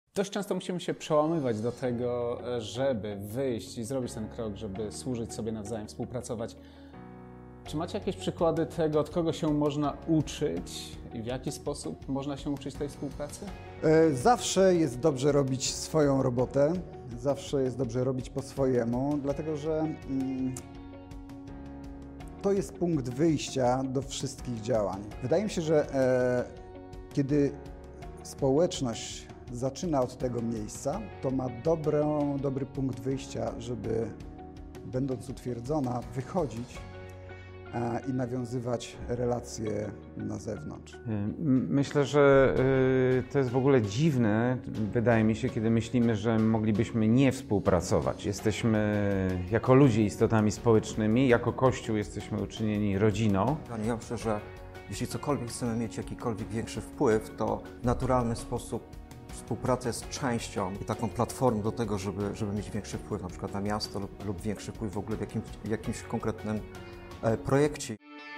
Dość często musimy się przełamywać do tego, żeby wyjść i zrobić ten krok, żeby służyć sobie nawzajem, współpracować. Czy macie jakieś przykłady tego, od kogo się można uczyć i w jaki sposób można się uczyć tej współpracy? Zawsze jest dobrze robić swoją robotę, zawsze jest dobrze robić po swojemu, dlatego że to jest punkt wyjścia do wszystkich działań. Wydaje mi się, że kiedy społeczność zaczyna od tego miejsca, to ma dobry punkt wyjścia, żeby, będąc utwierdzona, wychodzić i nawiązywać relacje na zewnątrz. Myślę, że to jest w ogóle dziwne, wydaje mi się, kiedy myślimy, że moglibyśmy nie współpracować. Jesteśmy jako ludzie istotami społecznymi, jako Kościół jesteśmy uczynieni rodziną. Ja myślę, że jeśli cokolwiek chcemy mieć jakikolwiek większy wpływ, to w naturalny sposób współpraca jest częścią i taką platformą do tego, żeby mieć większy wpływ na przykład na miasto lub większy wpływ w ogóle w jakimś konkretnym projekcie.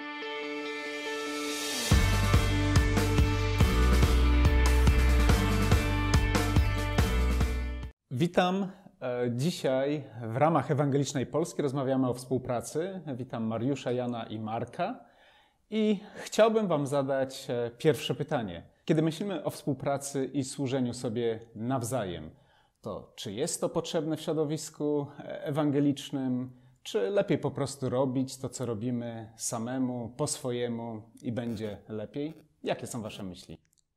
Witam. Dzisiaj w ramach Ewangelicznej Polski rozmawiamy o współpracy. Witam Mariusza, Jana i Marka. I chciałbym Wam zadać pierwsze pytanie. Kiedy myślimy o współpracy i służeniu sobie nawzajem, to czy jest to potrzebne w środowisku ewangelicznym, czy lepiej po prostu robić to, co robimy samemu, po swojemu i będzie lepiej? Jakie są Wasze myśli?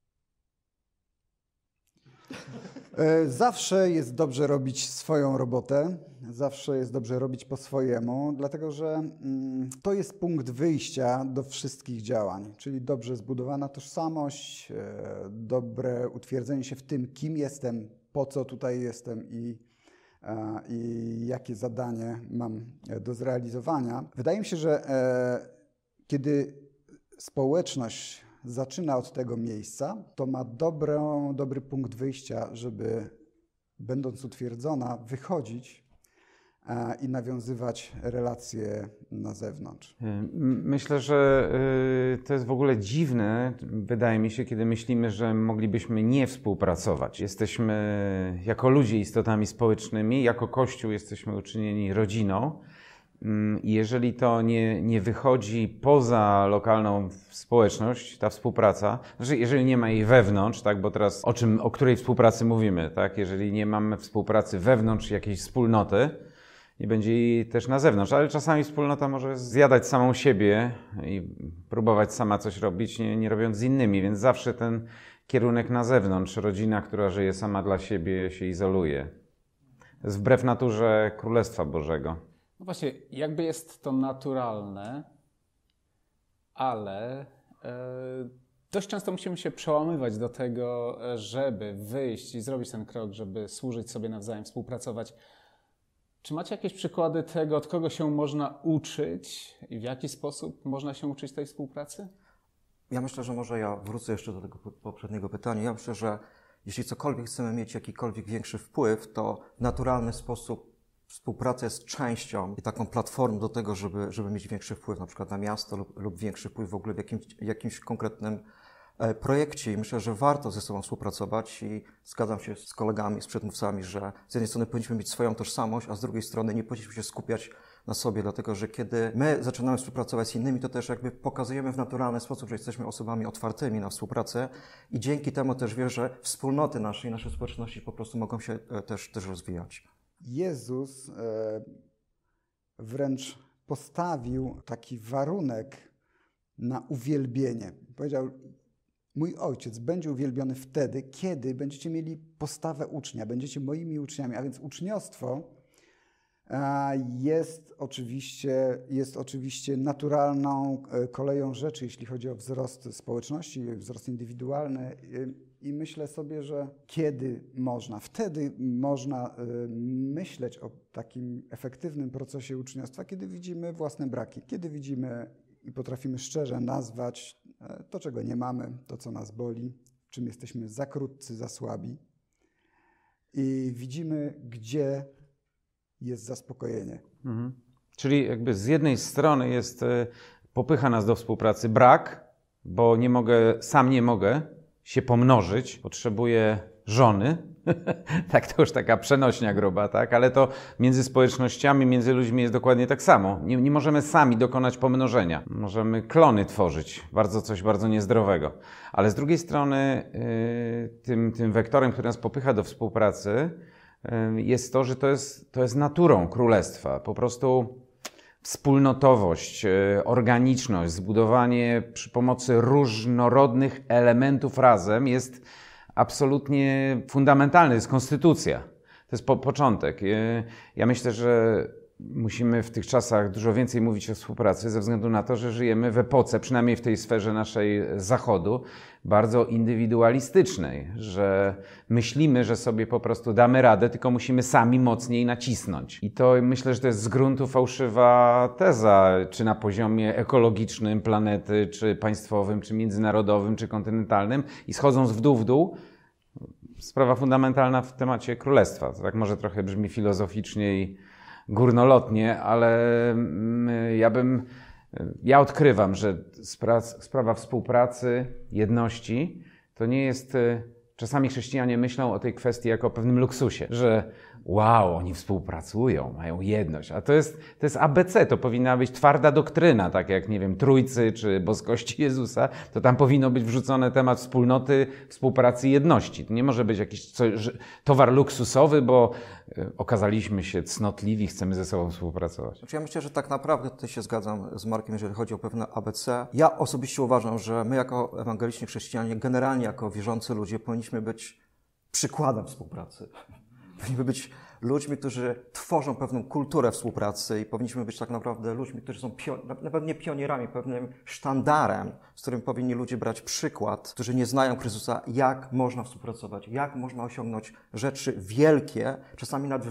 Zawsze jest dobrze robić swoją robotę, zawsze jest dobrze robić po swojemu, dlatego że to jest punkt wyjścia do wszystkich działań, czyli dobrze zbudowana tożsamość, dobre utwierdzenie się w tym, kim jestem, po co tutaj jestem i jakie zadanie mam do zrealizowania. Wydaje mi się, że kiedy społeczność zaczyna od tego miejsca, to ma dobry punkt wyjścia, żeby, będąc utwierdzona, wychodzić i nawiązywać relacje na zewnątrz. Myślę, że to jest w ogóle dziwne, wydaje mi się, kiedy myślimy, że moglibyśmy nie współpracować. Jesteśmy jako ludzie istotami społecznymi, jako Kościół jesteśmy uczynieni rodziną. I jeżeli to nie wychodzi poza lokalną społeczność, ta współpraca, znaczy jeżeli nie ma jej wewnątrz, tak, bo teraz o której współpracy mówimy, tak, jeżeli nie mamy współpracy wewnątrz jakiejś wspólnoty, nie będzie jej też na zewnątrz, ale czasami wspólnota może zjadać samą siebie i próbować sama coś robić, nie robiąc z innymi, więc zawsze ten kierunek na zewnątrz, rodzina, która żyje sama dla siebie, się izoluje. To jest wbrew naturze Królestwa Bożego. No właśnie, jakby jest to naturalne, ale dość często musimy się przełamywać do tego, żeby wyjść i zrobić ten krok, żeby służyć sobie nawzajem, współpracować. Czy macie jakieś przykłady tego, od kogo się można uczyć i w jaki sposób można się uczyć tej współpracy? Ja myślę, że może ja wrócę jeszcze do tego poprzedniego pytania. Ja myślę, że jeśli cokolwiek chcemy mieć jakikolwiek większy wpływ, to w naturalny sposób współpraca jest częścią i taką platformą do tego, żeby mieć większy wpływ na przykład na miasto lub większy wpływ w ogóle w jakimś konkretnym projekcie. I myślę, że warto ze sobą współpracować i zgadzam się z kolegami, z przedmówcami, że z jednej strony powinniśmy mieć swoją tożsamość, a z drugiej strony nie powinniśmy się skupiać na sobie, dlatego że kiedy my zaczynamy współpracować z innymi, to też jakby pokazujemy w naturalny sposób, że jesteśmy osobami otwartymi na współpracę i dzięki temu też wierzę, że wspólnoty nasze społeczności po prostu mogą się też rozwijać. Jezus wręcz postawił taki warunek na uwielbienie. Powiedział: mój Ojciec będzie uwielbiony wtedy, kiedy będziecie mieli postawę ucznia, będziecie moimi uczniami. A więc uczniostwo jest oczywiście naturalną koleją rzeczy, jeśli chodzi o wzrost społeczności, wzrost indywidualny. I myślę sobie, że wtedy można myśleć o takim efektywnym procesie uczniostwa, kiedy widzimy własne braki, kiedy widzimy i potrafimy szczerze nazwać to, czego nie mamy, to, co nas boli, w czym jesteśmy za krótcy, za słabi. I widzimy, gdzie jest zaspokojenie. Czyli jakby z jednej strony popycha nas do współpracy brak, bo sam nie mogę się pomnożyć, potrzebuję żony, Tak, to już taka przenośnia gruba, tak? Ale to między społecznościami, między ludźmi jest dokładnie tak samo. Nie możemy sami dokonać pomnożenia. Możemy klony tworzyć, coś bardzo niezdrowego. Ale z drugiej strony tym wektorem, który nas popycha do współpracy, jest to, że to jest naturą królestwa. Po prostu wspólnotowość, organiczność, zbudowanie przy pomocy różnorodnych elementów razem jest absolutnie fundamentalne, to jest konstytucja. To jest początek. Ja myślę, że musimy w tych czasach dużo więcej mówić o współpracy ze względu na to, że żyjemy w epoce, przynajmniej w tej sferze naszej Zachodu, bardzo indywidualistycznej, że myślimy, że sobie po prostu damy radę, tylko musimy sami mocniej nacisnąć. I to myślę, że to jest z gruntu fałszywa teza, czy na poziomie ekologicznym planety, czy państwowym, czy międzynarodowym, czy kontynentalnym. I schodząc w dół, sprawa fundamentalna w temacie królestwa. To tak może trochę brzmi filozoficznie i górnolotnie, ale ja odkrywam, że sprawa współpracy, jedności, to nie jest... Czasami chrześcijanie myślą o tej kwestii jako o pewnym luksusie, że wow, oni współpracują, mają jedność, a to jest ABC, to powinna być twarda doktryna, tak jak, nie wiem, Trójcy czy boskości Jezusa, to tam powinno być wrzucony temat wspólnoty, współpracy i jedności. To nie może być jakiś towar luksusowy, bo okazaliśmy się cnotliwi, chcemy ze sobą współpracować. Ja myślę, że tak naprawdę tutaj się zgadzam z Markiem, jeżeli chodzi o pewne ABC. Ja osobiście uważam, że my jako ewangeliczni chrześcijanie, generalnie jako wierzący ludzie, powinniśmy być przykładem współpracy. Powinniśmy być ludźmi, którzy tworzą pewną kulturę współpracy i powinniśmy być tak naprawdę ludźmi, którzy są nawet nie pionierami, pewnym sztandarem, z którym powinni ludzie brać przykład, którzy nie znają Chrystusa, jak można współpracować, jak można osiągnąć rzeczy wielkie, czasami nawet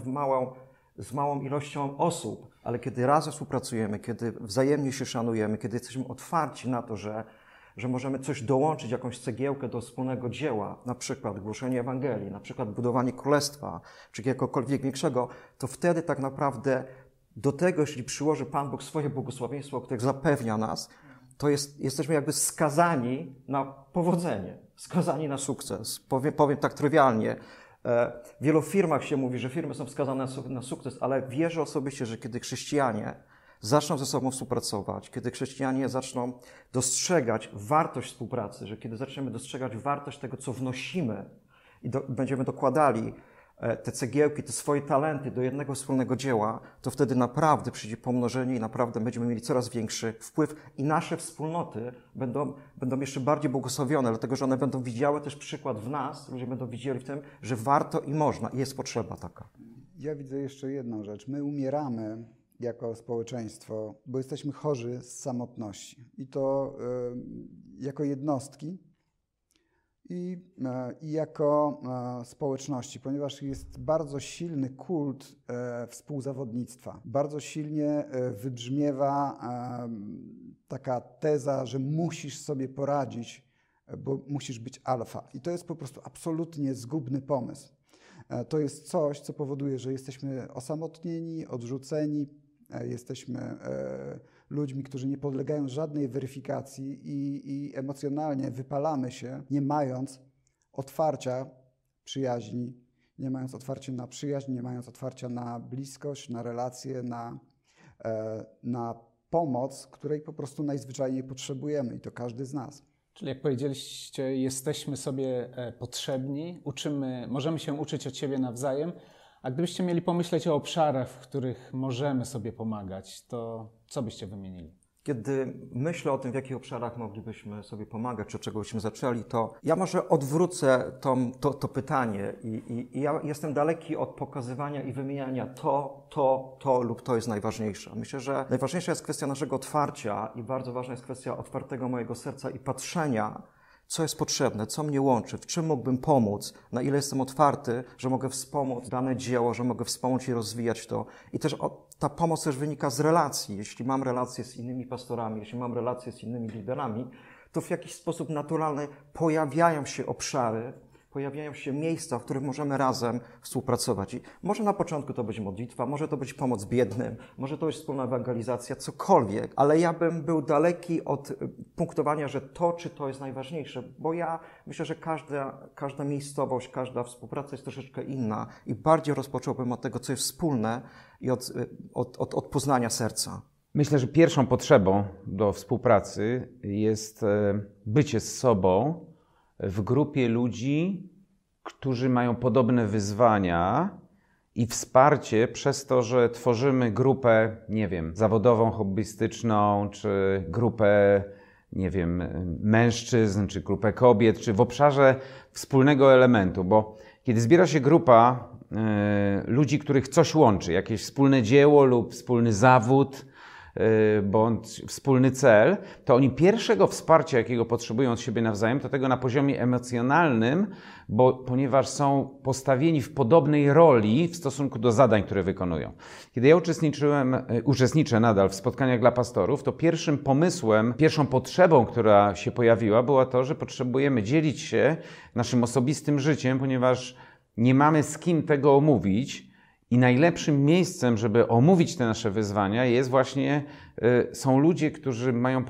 z małą ilością osób, ale kiedy razem współpracujemy, kiedy wzajemnie się szanujemy, kiedy jesteśmy otwarci na to, że możemy coś dołączyć, jakąś cegiełkę do wspólnego dzieła, na przykład głoszenie Ewangelii, na przykład budowanie królestwa, czy jakiegokolwiek większego, to wtedy tak naprawdę do tego, jeśli przyłoży Pan Bóg swoje błogosławieństwo, które zapewnia nas, to jesteśmy jakby skazani na powodzenie, skazani na sukces. Powiem tak trywialnie. W wielu firmach się mówi, że firmy są skazane na sukces, ale wierzę osobiście, że kiedy chrześcijanie zaczną ze sobą współpracować, kiedy chrześcijanie zaczną dostrzegać wartość współpracy, że kiedy zaczniemy dostrzegać wartość tego, co wnosimy i będziemy dokładali te cegiełki, te swoje talenty do jednego wspólnego dzieła, to wtedy naprawdę przyjdzie pomnożenie i naprawdę będziemy mieli coraz większy wpływ i nasze wspólnoty będą jeszcze bardziej błogosławione, dlatego że one będą widziały też przykład w nas, ludzie będą widzieli w tym, że warto i można i jest potrzeba taka. Ja widzę jeszcze jedną rzecz. My umieramy jako społeczeństwo, bo jesteśmy chorzy z samotności. I to jako jednostki i jako społeczności, ponieważ jest bardzo silny kult współzawodnictwa. Bardzo silnie wybrzmiewa taka teza, że musisz sobie poradzić, bo musisz być alfa. I to jest po prostu absolutnie zgubny pomysł. To jest coś, co powoduje, że jesteśmy osamotnieni, odrzuceni, jesteśmy ludźmi, którzy nie podlegają żadnej weryfikacji i emocjonalnie wypalamy się, nie mając otwarcia przyjaźni, nie mając otwarcia na przyjaźń, nie mając otwarcia na bliskość, na relacje, na pomoc, której po prostu najzwyczajniej potrzebujemy i to każdy z nas. Czyli jak powiedzieliście, jesteśmy sobie potrzebni, możemy się uczyć od siebie nawzajem, a gdybyście mieli pomyśleć o obszarach, w których możemy sobie pomagać, to co byście wymienili? Kiedy myślę o tym, w jakich obszarach moglibyśmy sobie pomagać, czy od czego byśmy zaczęli, to ja może odwrócę to pytanie i ja jestem daleki od pokazywania i wymieniania to lub to jest najważniejsze. Myślę, że najważniejsza jest kwestia naszego otwarcia i bardzo ważna jest kwestia otwartego mojego serca i patrzenia, co jest potrzebne, co mnie łączy, w czym mógłbym pomóc, na ile jestem otwarty, że mogę wspomóc dane dzieło, że mogę wspomóc i rozwijać to. I też ta pomoc też wynika z relacji. Jeśli mam relacje z innymi pastorami, jeśli mam relacje z innymi liderami, to w jakiś sposób naturalny pojawiają się obszary, pojawiają się miejsca, w których możemy razem współpracować. I może na początku to być modlitwa, może to być pomoc biednym, może to być wspólna ewangelizacja, cokolwiek, ale ja bym był daleki od punktowania, że to czy to jest najważniejsze, bo ja myślę, że każda miejscowość, każda współpraca jest troszeczkę inna i bardziej rozpocząłbym od tego, co jest wspólne i od poznania serca. Myślę, że pierwszą potrzebą do współpracy jest bycie z sobą w grupie ludzi, którzy mają podobne wyzwania i wsparcie przez to, że tworzymy grupę, nie wiem, zawodową, hobbystyczną, czy grupę, nie wiem, mężczyzn, czy grupę kobiet, czy w obszarze wspólnego elementu, bo kiedy zbiera się grupa ludzi, których coś łączy, jakieś wspólne dzieło lub wspólny zawód, bądź wspólny cel, to oni pierwszego wsparcia, jakiego potrzebują od siebie nawzajem, to tego na poziomie emocjonalnym, ponieważ są postawieni w podobnej roli w stosunku do zadań, które wykonują. Kiedy ja uczestniczę nadal w spotkaniach dla pastorów, to pierwszym pomysłem, pierwszą potrzebą, która się pojawiła, była to, że potrzebujemy dzielić się naszym osobistym życiem, ponieważ nie mamy z kim tego omówić. I najlepszym miejscem, żeby omówić te nasze wyzwania są ludzie, którzy mają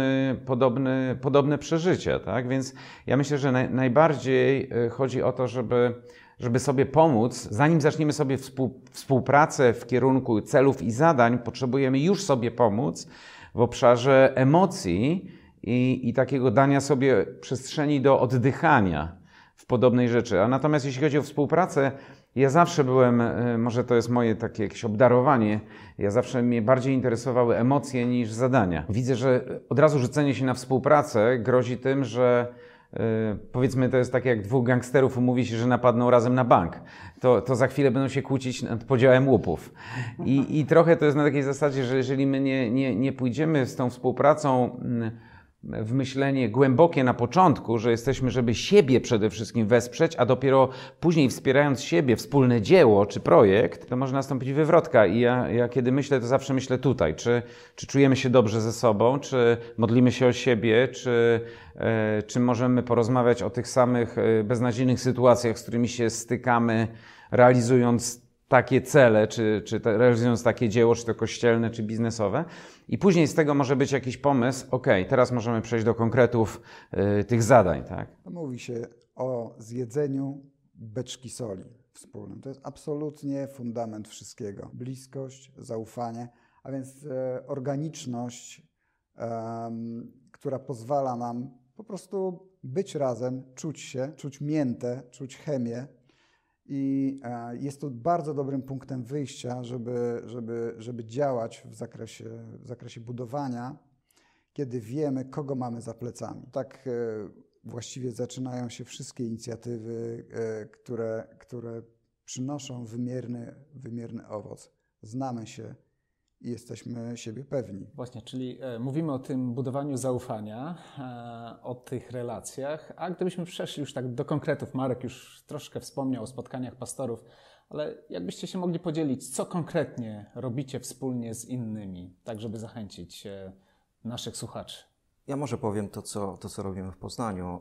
podobne przeżycia, tak? Więc ja myślę, że najbardziej chodzi o to, żeby sobie pomóc. Zanim zaczniemy sobie współpracę w kierunku celów i zadań, potrzebujemy już sobie pomóc w obszarze emocji i takiego dania sobie przestrzeni do oddychania w podobnej rzeczy. A natomiast jeśli chodzi o współpracę, ja zawsze byłem, może to jest moje takie jakieś obdarowanie, mnie bardziej interesowały emocje niż zadania. Widzę, że od razu rzucenie się na współpracę grozi tym, że powiedzmy to jest tak jak dwóch gangsterów umówi się, że napadną razem na bank. To za chwilę będą się kłócić nad podziałem łupów. I trochę to jest na takiej zasadzie, że jeżeli my nie pójdziemy z tą współpracą w myślenie głębokie na początku, że jesteśmy, żeby siebie przede wszystkim wesprzeć, a dopiero później wspierając siebie, wspólne dzieło czy projekt, to może nastąpić wywrotka. I ja kiedy myślę, to zawsze myślę tutaj, czy czujemy się dobrze ze sobą, czy modlimy się o siebie, czy możemy porozmawiać o tych samych beznadziejnych sytuacjach, z którymi się stykamy, realizując takie cele, realizując takie dzieło, czy to kościelne, czy biznesowe. I później z tego może być jakiś pomysł, teraz możemy przejść do konkretów tych zadań, tak? Mówi się o zjedzeniu beczki soli wspólnym. To jest absolutnie fundament wszystkiego. Bliskość, zaufanie, a więc organiczność, która pozwala nam po prostu być razem, czuć się, czuć miętę, czuć chemię. I jest to bardzo dobrym punktem wyjścia, żeby działać w zakresie budowania, kiedy wiemy, kogo mamy za plecami. Tak właściwie zaczynają się wszystkie inicjatywy, które przynoszą wymierny owoc. Znamy się i jesteśmy siebie pewni. Właśnie, czyli mówimy o tym budowaniu zaufania, o tych relacjach, a gdybyśmy przeszli już tak do konkretów, Marek już troszkę wspomniał o spotkaniach pastorów, ale jakbyście się mogli podzielić, co konkretnie robicie wspólnie z innymi, tak żeby zachęcić naszych słuchaczy? Ja może powiem to, co robimy w Poznaniu.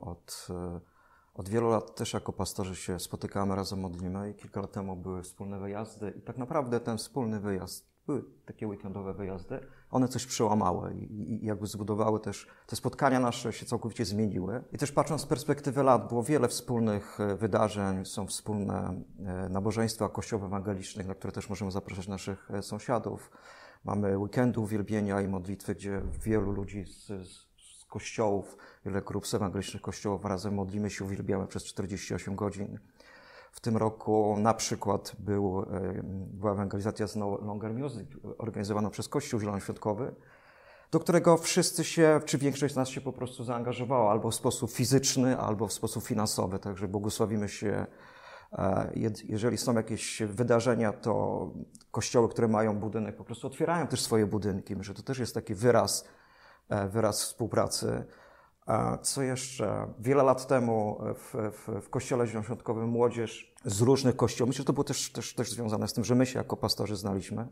Od wielu lat też jako pastorzy się spotykamy, razem modlimy i kilka lat temu były wspólne wyjazdy i tak naprawdę ten wspólny wyjazd, były takie weekendowe wyjazdy, one coś przełamały i jakby zbudowały też, te spotkania nasze się całkowicie zmieniły. I też patrząc z perspektywy lat, było wiele wspólnych wydarzeń, są wspólne nabożeństwa kościołów ewangelicznych, na które też możemy zapraszać naszych sąsiadów. Mamy weekendy uwielbienia i modlitwy, gdzie wielu ludzi z kościołów, wiele grup z ewangelicznych kościołów razem modlimy się, uwielbiamy przez 48 godzin. W tym roku na przykład była ewangelizacja z No Longer Music, organizowana przez Kościół Zielonoświątkowy, do którego wszyscy się, czy większość z nas się po prostu zaangażowała, albo w sposób fizyczny, albo w sposób finansowy. Także błogosławimy się. Jeżeli są jakieś wydarzenia, to kościoły, które mają budynek, po prostu otwierają też swoje budynki. Myślę, że to też jest taki wyraz współpracy. Co jeszcze? Wiele lat temu w Kościele Zielonoświątkowym młodzież z różnych kościołów, myślę, że to było też związane z tym, że my się jako pastorzy znaliśmy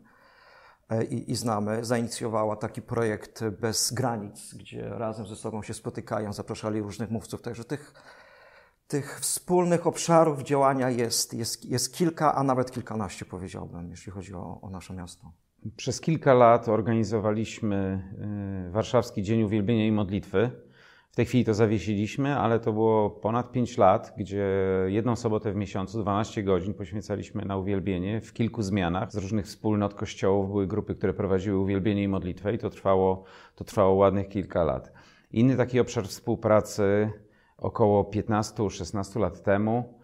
i znamy, zainicjowała taki projekt Bez Granic, gdzie razem ze sobą się spotykają, zapraszali różnych mówców. Także tych wspólnych obszarów działania jest kilka, a nawet kilkanaście, powiedziałbym, jeśli chodzi o nasze miasto. Przez kilka lat organizowaliśmy Warszawski Dzień Uwielbienia i Modlitwy. W tej chwili to zawiesiliśmy, ale to było ponad 5 lat, gdzie jedną sobotę w miesiącu, 12 godzin poświęcaliśmy na uwielbienie w kilku zmianach. Z różnych wspólnot kościołów były grupy, które prowadziły uwielbienie i modlitwę i to trwało ładnych kilka lat. Inny taki obszar współpracy około 15-16 lat temu.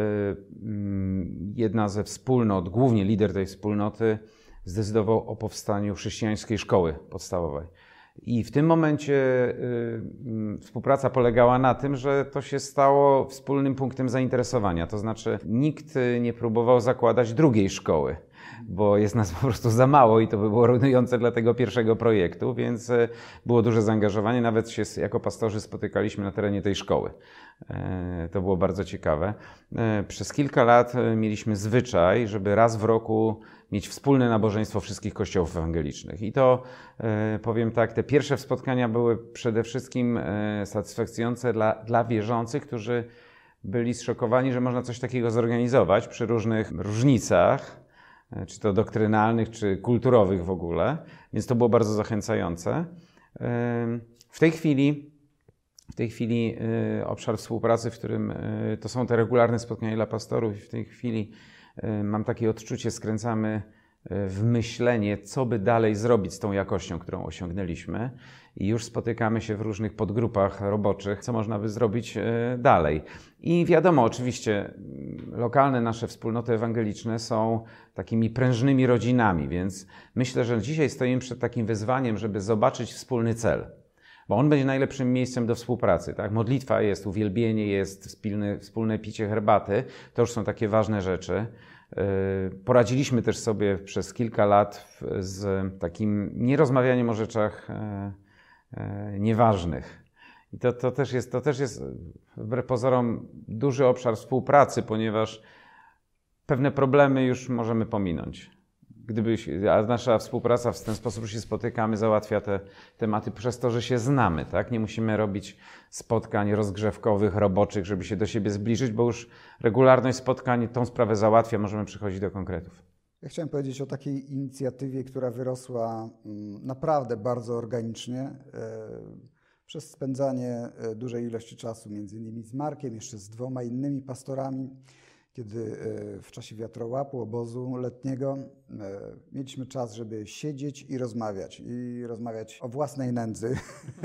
Jedna ze wspólnot, głównie lider tej wspólnoty, zdecydował o powstaniu chrześcijańskiej szkoły podstawowej. I w tym momencie współpraca polegała na tym, że to się stało wspólnym punktem zainteresowania. To znaczy nikt nie próbował zakładać drugiej szkoły, bo jest nas po prostu za mało i to by było rujnujące dla tego pierwszego projektu, więc było duże zaangażowanie. Nawet się jako pastorzy spotykaliśmy na terenie tej szkoły. To było bardzo ciekawe. Przez kilka lat mieliśmy zwyczaj, żeby raz w roku mieć wspólne nabożeństwo wszystkich kościołów ewangelicznych. I to, powiem tak, te pierwsze spotkania były przede wszystkim satysfakcjonujące dla wierzących, którzy byli zszokowani, że można coś takiego zorganizować przy różnych różnicach, czy to doktrynalnych, czy kulturowych w ogóle. Więc to było bardzo zachęcające. W tej chwili obszar współpracy, w którym to są te regularne spotkania dla pastorów i w tej chwili mam takie odczucie, skręcamy w myślenie, co by dalej zrobić z tą jakością, którą osiągnęliśmy i już spotykamy się w różnych podgrupach roboczych, co można by zrobić dalej. I wiadomo, oczywiście lokalne nasze wspólnoty ewangeliczne są takimi prężnymi rodzinami, więc myślę, że dzisiaj stoimy przed takim wyzwaniem, żeby zobaczyć wspólny cel. Bo on będzie najlepszym miejscem do współpracy. Tak? Modlitwa jest, uwielbienie jest, wspólne picie herbaty. To już są takie ważne rzeczy. Poradziliśmy też sobie przez kilka lat z takim nierozmawianiem o rzeczach nieważnych. I to też jest wbrew pozorom duży obszar współpracy, ponieważ pewne problemy już możemy pominąć. A nasza współpraca w ten sposób, że się spotykamy, załatwia te tematy przez to, że się znamy. Tak? Nie musimy robić spotkań rozgrzewkowych, roboczych, żeby się do siebie zbliżyć, bo już regularność spotkań tą sprawę załatwia, możemy przychodzić do konkretów. Ja chciałem powiedzieć o takiej inicjatywie, która wyrosła naprawdę bardzo organicznie przez spędzanie dużej ilości czasu, między innymi z Markiem, jeszcze z 2 innymi pastorami. Kiedy w czasie wiatrołapu, obozu letniego mieliśmy czas, żeby siedzieć i rozmawiać o własnej nędzy.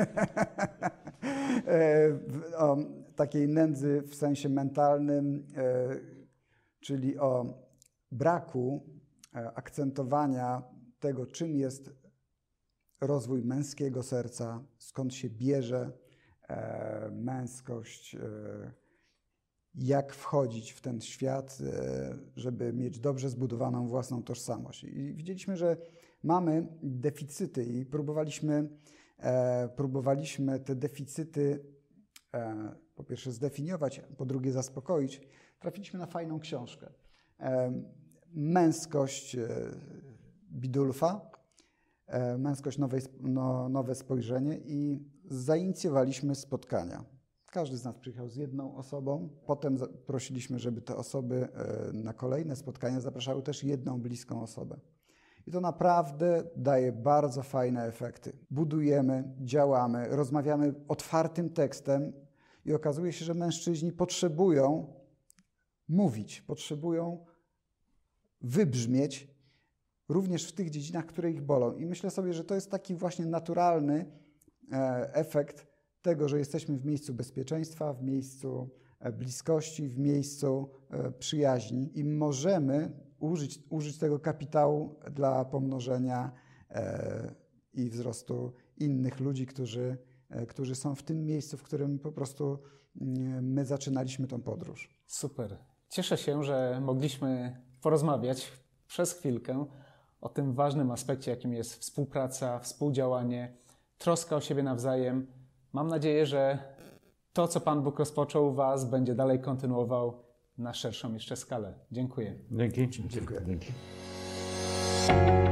O takiej nędzy w sensie mentalnym, czyli o braku akcentowania tego, czym jest rozwój męskiego serca, skąd się bierze męskość, jak wchodzić w ten świat, żeby mieć dobrze zbudowaną własną tożsamość. I widzieliśmy, że mamy deficyty i próbowaliśmy te deficyty po pierwsze zdefiniować, po drugie zaspokoić. Trafiliśmy na fajną książkę. Męskość Bidulfa, Męskość nowe spojrzenie i zainicjowaliśmy spotkania. Każdy z nas przyjechał z jedną osobą. Potem prosiliśmy, żeby te osoby na kolejne spotkania zapraszały też jedną bliską osobę. I to naprawdę daje bardzo fajne efekty. Budujemy, działamy, rozmawiamy otwartym tekstem i okazuje się, że mężczyźni potrzebują mówić, potrzebują wybrzmieć również w tych dziedzinach, które ich bolą. I myślę sobie, że to jest taki właśnie naturalny efekt tego, że jesteśmy w miejscu bezpieczeństwa, w miejscu bliskości, w miejscu przyjaźni i możemy użyć tego kapitału dla pomnożenia i wzrostu innych ludzi, którzy są w tym miejscu, w którym po prostu my zaczynaliśmy tą podróż. Super. Cieszę się, że mogliśmy porozmawiać przez chwilkę o tym ważnym aspekcie, jakim jest współpraca, współdziałanie, troska o siebie nawzajem. Mam nadzieję, że to, co Pan Bóg rozpoczął u Was, będzie dalej kontynuował na szerszą jeszcze skalę. Dziękuję. Dzięki. Dziękuję. Dzięki.